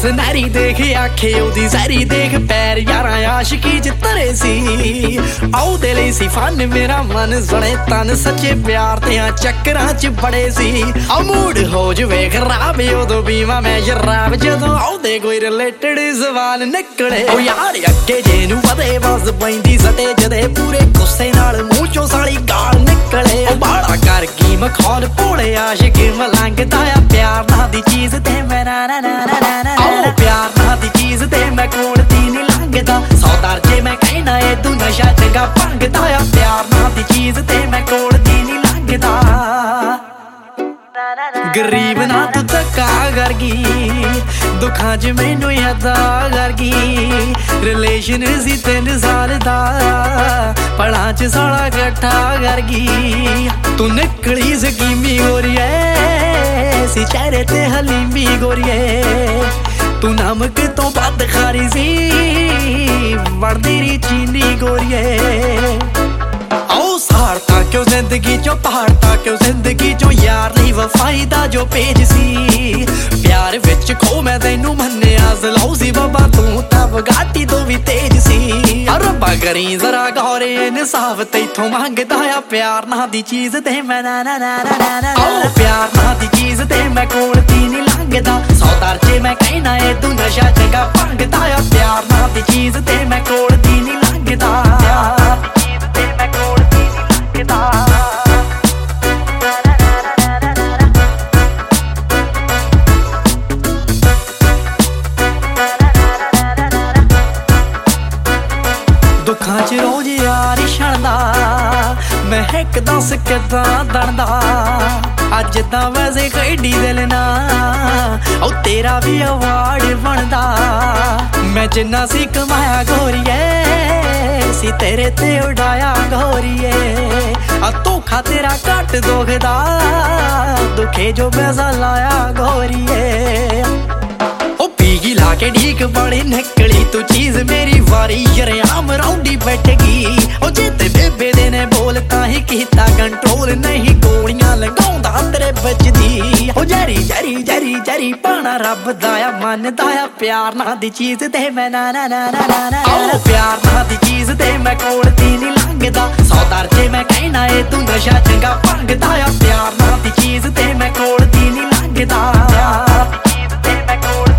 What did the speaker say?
ਸੁਨਹਿਰੀ ਦੇਖ ਆਖੇ ਉਹਦੀ ਜ਼ਹਿਰੀ ਦੇਖ ਪੈਰ ਯਾਰਾਂ ਆਸ਼ਕੀ ਚ ਤਰੇ ਸੀ ਆਉਦੇ ਲਈ ਸੀ ਫਨ ਮੇਰਾ ਮਨ ਸੁਣੇ ਤਨ ਸੱਚੇ ਪਿਆਰ ਤੇ ਚੱਕਰਾਂ ਚ ਬੜੇ ਸੀ ਆ ਮੂਡ ਹੋ ਜਵੇ ਖਰਾਬ ਉਦੋਂ ਪੀਵਾਂ ਮੈਂ ਸ਼ਰਾਬ ਜਦੋਂ ਆਉਦੇ ਕੋਈ ਰਿਲੇਟਡ ਸਵਾਲ ਨਿਕਲੇ ਉਹ ਯਾਰ ਅੱਗੇ ਜੇ ਨੂੰ ਵਧੇ ਬਸ ਪੈਂਦੀ ਸਟੇ ਜਦੇ ਪੂਰੇ ਗੁੱਸੇ ਨਾਲ ਮੂੰਹ ਚੋਂ ਸਾਲੀ ਗਾਲ ਨਿਕਲੇ ਉਹ ਬਾਲਾ ਕਰ ਗਈ ਮਖੌਲ ਭੋਲੇ ਆਸ਼ਿਕ ਮਲੰਗਦਾ ਆ ਪਿਆਰ ਨਾਂ ਦੀ ਚੀਜ਼ ਤੇ ਮੈਂ ਨਾ ਨਾ ਨਾ ਨਾ ਨਾ ਪਿਆਰ ਨਾਂ ਦੀ ਚੀਜ਼ ਤੇ ਮੈਂ ਕੋਲ ਦੀ ਨੀ ਲੰਘਦਾ ਸੌਦਾਰ ਜੇ ਮੈਂ ਕਹਿਣਾ ਏ ਤੂੰ ਨਸ਼ਾ ਚੰਗਾ ਭੰਗਦਾ ਆ ਪਿਆਰ ਨਾਂ ਦੀ ਚੀਜ਼ ਤੇ ਮੈਂ ਕੋਲ ਦੀ ਨੀ ਲੰਘਦਾ ਗਰੀਬ ਨਾ ਤੂੰ ਧੱਕਾ ਕਰ ਗਈ ਦੁੱਖਾਂ ਚ ਮੈਨੂੰ ਯਾਦਾਂ ਕਰ ਗਈ ਰਿਲੇਸ਼ਨ ਸੀ 3 ਸਾਲ ਦਾ ਪਲਾਂ ਚ ਸਾਲਾ ਇਕੱਠਾ ਕਰ ਗਈ ਤੂੰ ਨਿਕਲੀ ਸਕੀਮੀ ਗੋਰੀਏ ਸੀ ਚਿਹਰੇ ਤੇ ਹਲੀਮੀ ਗੋਰੀਏ ਤੂੰ ਨਮਕ ਤੋਂ ਵੱਧ ਖਾਰੀ ਸੀ ਵੜਦੀ ਰੀ ਚੀਨੀ ਗੋਰੀਏ ਆਓ ਸਹਾਰਤਾ ਕਿਉਂ ਜ਼ਿੰਦਗੀ ਚੋਂ ਪਹਾੜਤਾ ਕਿਉਂ ਜ਼ਿੰਦਗੀ ਚੋਂ ਯਾਰ ਲਈ ਵਫਾਈ ਦਾ ਜੋ ਪੇਜ ਸੀ ਪਿਆਰ ਵਿੱਚ ਖੋ ਮੈਂ ਤੈਨੂੰ ਮੰਨਿਆ ਜ਼ਲਾਉ ਸੀ ਬਾਬਾ ਤੂੰ ਤਾਂ ਵਗਾਟੀ ਤੋਂ ਵੀ ਤੇਜ ਸੀ ਰੱਬਾ ਕਰੀ ਜ਼ਰਾ ਗੌਰੇ ਇਨਸਾਫ ਤੈਥੋਂ ਮੰਗਦਾ ਆ ਪਿਆਰ ਨਾਂ ਦੀ ਚੀਜ਼ ਤੇ ਮੈਂ ਨਾ ਨਾ ਨਾ ਨਾ ਨਾ ਪਿਆਰ ਨਾਂ ਦੀ ਚੀਜ਼ ਤੇ ਮੈਂ ਕੋਲ ਦੀ ਨੀ ਲੰਘਦਾ ਸੌਦਾਰ ਜੇ ਮੈਂ ਕਹਿਣਾ ਏ ਤੂੰ ਨਸ਼ਾ ਚੰਗਾ ਭੰਗਦਾ ਆ ਪਿਆਰ ਨਾਂ ਦੀ ਚੀਜ਼ ਤੇ ਮੈਂ ਕੋਲ ਦੀ ਨੀ ਲੰਘਦਾ ਦੁੱਖਾਂ ਚ ਰੋਜ਼ ਯਾਰ ਛਣਦਾ ਮੈਂ ਇੱਕ ਦੱਸ ਕਿੱਦਾਂ ਦਣਦਾ ਅੱਜ ਤਾਂ ਵੈਸੇ ਖੇਡੀ ਦਿਲ ਨਾ ਉਹ ਤੇਰਾ ਵੀ ਅਵਾਰਡ ਬਣਦਾ ਮੈਂ ਜਿੰਨਾ ਸੀ ਕਮਾਇਆ ਗੋਰੀਏ ਸੀ ਤੇਰੇ ਤੇ ਉਡਾਇਆ ਗੋਰੀਏ ਆ ਧੋਖਾ ਤੇਰਾ ਘੱਟ ਦੁਖਦਾ ਦੁਖੇ ਜੋ ਪੈਸਾ ਲਾਇਆ ਗੋਰੀਏ ਪੀਗੀ ਲਾ ਕੇ ਢੀਕ ਬੜੀ ਨਿਕਲੀ ਤੂੰ ਚੀਜ਼ ਮੇਰੀ ਵਾਰੀ ਯਰਿਆਮ ਰੌਂਡੀ ਬੈਠ ਗਈ ਉਹ ਜੇ ਤੇ ਬੇਬੇ ਦੇ ਨੇ ਬੋਲ ਤਾਂ ਹੀ ਕੀਤਾ ਕੰਟਰੋਲ ਨਹੀਂ ਗੋਲੀਆਂ ਲਗਾਉਂਦਾ ਤੇਰੇ ਵੱਜਦੀ ਉਹ ਜਰੀ ਜਰੀ ਜਰੀ ਜਰੀ ਪਾਣਾ ਰੱਬ ਦਾ ਆ ਮੰਨਦਾ ਆ ਪਿਆਰ ਨਾਂ ਦੀ ਚੀਜ਼ ਤੇ ਮੈਂ ਨਾ ਨਾ ਨਾ ਨਾ ਨਾ ਪਿਆਰ ਨਾਂ ਦੀ ਚੀਜ਼ ਤੇ ਮੈਂ ਕੋਲ ਦੀ ਨੀ ਲੰਘਦਾ ਸੌਦਾਰ ਜੇ ਮੈਂ ਕਹਿਣਾ ਏ ਤੂੰ ਨਸ਼ਾ ਚੰਗਾ ਭੰਗਦਾ ਆ ਪਿਆਰ ਨਾਂ ਦੀ ਚੀਜ਼ ਤੇ ਮੈਂ ਕੋਲ ਦੀ ਨੀ ਲੰਘਦਾ